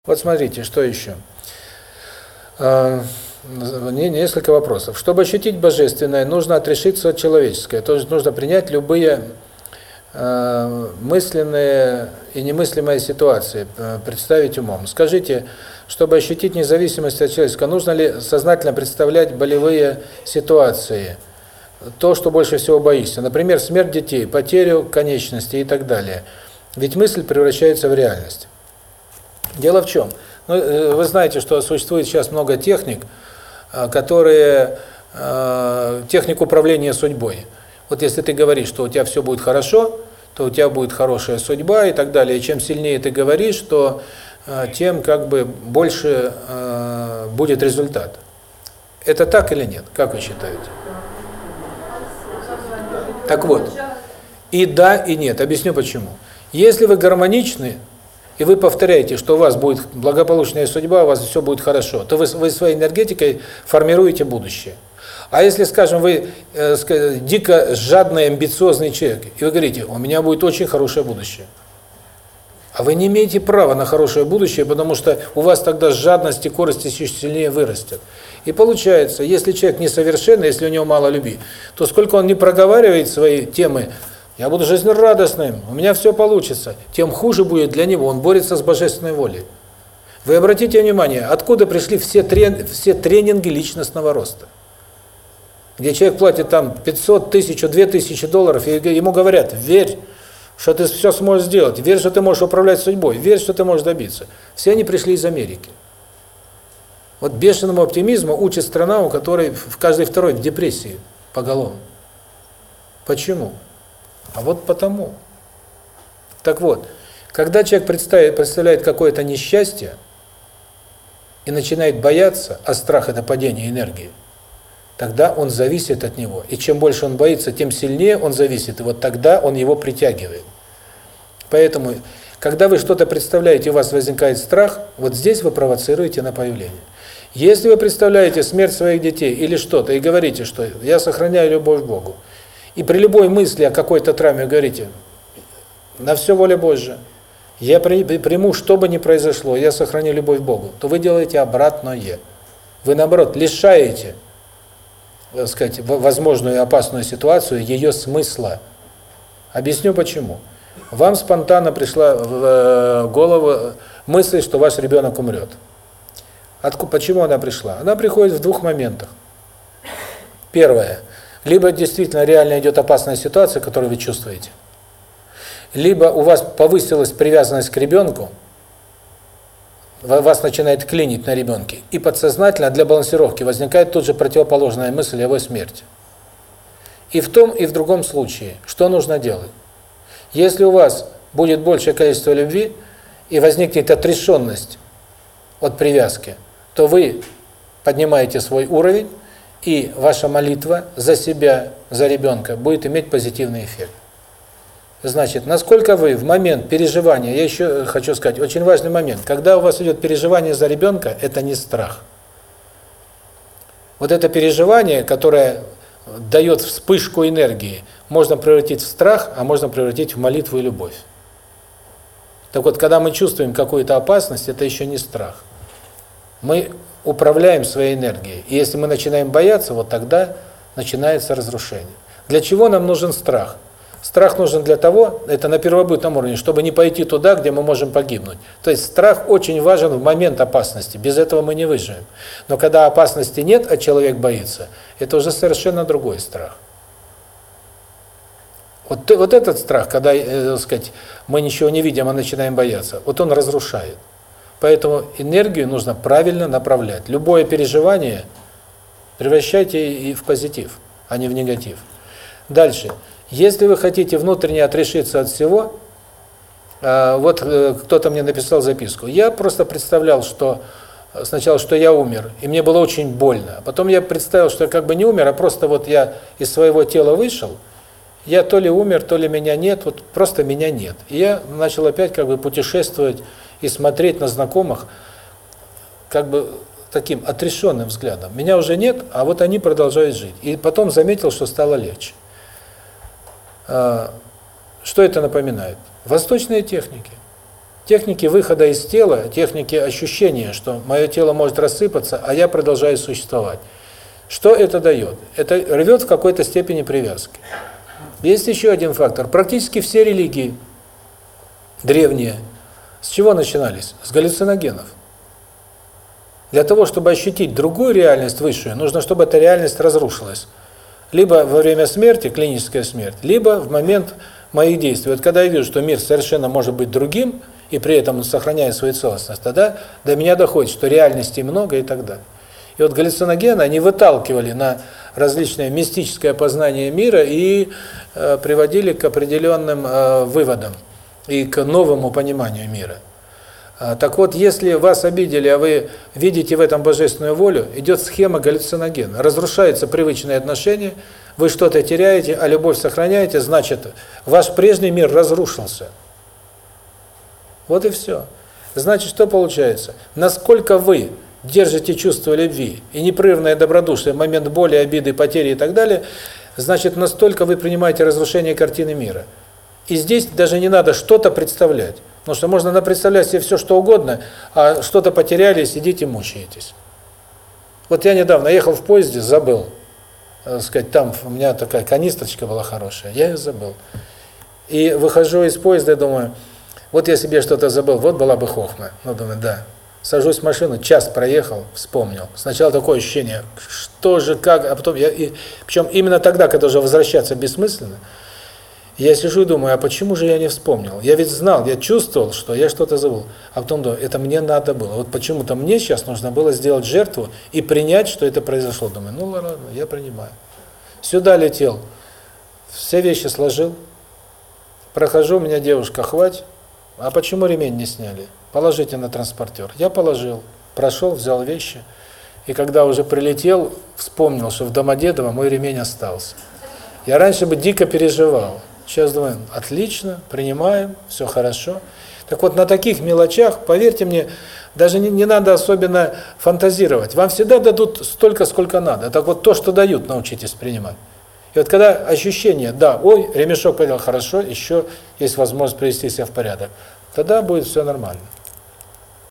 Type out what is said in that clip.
Вот смотрите, что еще. Несколько вопросов. Чтобы ощутить божественное, нужно отрешиться от человеческого. То есть нужно принять любые мысленные и немыслимые ситуации, представить умом. Скажите, чтобы ощутить независимость от человеческого, нужно ли сознательно представлять болевые ситуации? То, что больше всего боишься. Например, смерть детей, потерю конечностей и так далее. Ведь мысль превращается в реальность. Дело в чем? Ну, вы знаете, что существует сейчас много техник, которые техник управления судьбой. Вот если ты говоришь, что у тебя все будет хорошо, то у тебя будет хорошая судьба и так далее. И чем сильнее ты говоришь, то тем как бы больше будет результат. Это так или нет? Как вы считаете? Так вот, и да, и нет. Объясню почему. Если вы гармоничны, и вы повторяете, что у вас будет благополучная судьба, у вас все будет хорошо, то вы своей энергетикой формируете будущее. А если, скажем, вы дико жадный, амбициозный человек, и вы говорите, у меня будет очень хорошее будущее. А вы не имеете права на хорошее будущее, потому что у вас тогда жадность и корысть еще сильнее вырастет. И получается, если человек несовершенный, если у него мало любви, то сколько он не проговаривает свои темы, я буду жизнерадостным, у меня все получится, тем хуже будет для него, он борется с божественной волей. Вы обратите внимание, откуда пришли все тренинги личностного роста? Где человек платит там 500, 1000, 2000 долларов, и ему говорят, верь, что ты все сможешь сделать, верь, что ты можешь управлять судьбой, верь, что ты можешь добиться. Все они пришли из Америки. Вот бешеному оптимизму учит страна, у которой каждый второй в депрессии поголовно. Почему? А вот потому. Так вот, когда человек представляет какое-то несчастье и начинает бояться, а страх – это падение энергии, тогда он зависит от него. И чем больше он боится, тем сильнее он зависит, и вот тогда он его притягивает. Поэтому, когда вы что-то представляете, у вас возникает страх, вот здесь вы провоцируете на появление. Если вы представляете смерть своих детей или что-то, и говорите, что я сохраняю любовь к Богу, и при любой мысли о какой-то травме говорите, на все воля Божья, я приму, что бы ни произошло, я сохраню любовь к Богу, то вы делаете обратное. Вы, наоборот, лишаете, так сказать, возможную опасную ситуацию ее смысла. Объясню почему. Вам спонтанно пришла в голову мысль, что ваш ребенок умрет. Почему она пришла? Она приходит в двух моментах. Первое. Либо действительно реально идет опасная ситуация, которую вы чувствуете, либо у вас повысилась привязанность к ребенку, вас начинает клинить на ребенке, и подсознательно для балансировки возникает тут же противоположная мысль о его смерти. И в том, и в другом случае, что нужно делать? Если у вас будет большее количество любви и возникнет отрешенность от привязки, то вы поднимаете свой уровень, и ваша молитва за себя, за ребенка будет иметь позитивный эффект. Значит, насколько вы в момент переживания, я еще хочу сказать, очень важный момент, когда у вас идет переживание за ребенка, это не страх. Вот это переживание, которое дает вспышку энергии, можно превратить в страх, а можно превратить в молитву и любовь. Так вот, когда мы чувствуем какую-то опасность, это еще не страх. Мы управляем своей энергией. И если мы начинаем бояться, вот тогда начинается разрушение. Для чего нам нужен страх? Страх нужен для того, это на первобытном уровне, чтобы не пойти туда, где мы можем погибнуть. То есть страх очень важен в момент опасности, без этого мы не выживем. Но когда опасности нет, а человек боится, это уже совершенно другой страх. Вот этот страх, когда, так сказать, мы ничего не видим, а начинаем бояться, вот он разрушает. Поэтому энергию нужно правильно направлять. Любое переживание превращайте и в позитив, а не в негатив. Дальше. Если вы хотите внутренне отрешиться от всего, вот кто-то мне написал записку. Я просто представлял, что сначала, что я умер, и мне было очень больно. А потом я представил, что я как бы не умер, а просто вот я из своего тела вышел, я то ли умер, то ли меня нет, вот просто меня нет. И я начал опять как бы путешествовать и смотреть на знакомых как бы таким отрешенным взглядом. Меня уже нет, а вот они продолжают жить. И потом заметил, что стало легче. Что это напоминает? Восточные техники. техники выхода из тела, техники ощущения, что мое тело может рассыпаться, а я продолжаю существовать. Что это дает? Это рвет в какой-то степени привязки. Есть еще один фактор. Практически все религии древние с чего начинались? С галлюциногенов. Для того, чтобы ощутить другую реальность высшую, нужно, чтобы эта реальность разрушилась. Либо во время смерти, клиническая смерть, либо в момент моих действий. Вот когда я вижу, что мир совершенно может быть другим, и при этом он сохраняет свою целостность, тогда до меня доходит, что реальностей много и так далее. И вот галлюциногены, они выталкивали на различное мистическое познание мира и приводили к определенным выводам и к новому пониманию мира. Так вот, если вас обидели, а вы видите в этом божественную волю, идет схема галлюциногена. Разрушаются привычные отношения, вы что-то теряете, а любовь сохраняете, значит, ваш прежний мир разрушился. Вот и все. Значит, что получается? Насколько вы держите чувство любви и непрерывное добродушие в момент боли, обиды, потери и так далее, значит, настолько вы принимаете разрушение картины мира. И здесь даже не надо что-то представлять. Потому что можно напредставлять себе все, что угодно, а что-то потеряли, сидите, мучаетесь. Вот я недавно ехал в поезде, забыл. Сказать, там у меня такая канистрочка была хорошая, я ее забыл. И выхожу из поезда и думаю, вот я себе что-то забыл, вот была бы хохма. Ну, думаю, да. Сажусь в машину, час проехал, вспомнил. Сначала такое ощущение, что же, как, а потом причем именно тогда, когда уже возвращаться бессмысленно, я сижу и думаю, а почему же я не вспомнил? Я ведь знал, я чувствовал, что я что-то забыл. А потом думаю, это мне надо было. Вот почему-то мне сейчас нужно было сделать жертву и принять, что это произошло. Думаю, ну ладно, я принимаю. Сюда летел, все вещи сложил. Прохожу, у меня девушка, хватит. А почему ремень не сняли? Положите на транспортер. Я положил, прошел, взял вещи. И когда уже прилетел, вспомнил, что в Домодедово мой ремень остался. Я раньше бы дико переживал. Сейчас думаю, отлично, принимаем, все хорошо. Так вот, на таких мелочах, поверьте мне, даже не надо особенно фантазировать. Вам всегда дадут столько, сколько надо. Так вот, то, что дают, научитесь принимать. И вот когда ощущение, да, ой, ремешок понял, хорошо, еще есть возможность привести себя в порядок, тогда будет все нормально.